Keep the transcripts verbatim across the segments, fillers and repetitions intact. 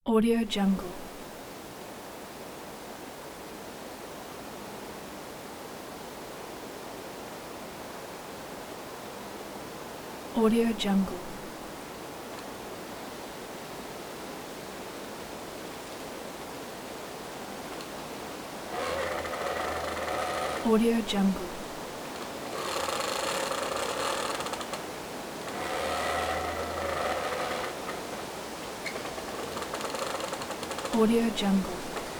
Audio Jungle. Audio Jungle. Audio Jungle. Audio Jungle.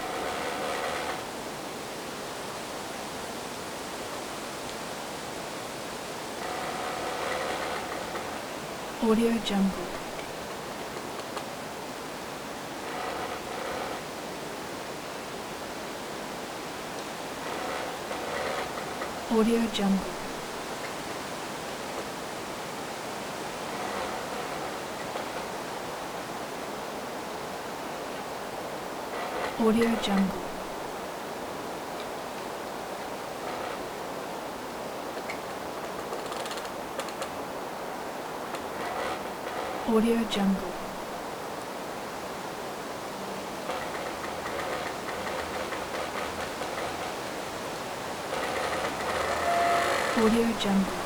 Audio Jungle. Audio Jungle. Audio Jungle. Audio Jungle. Audio Jungle.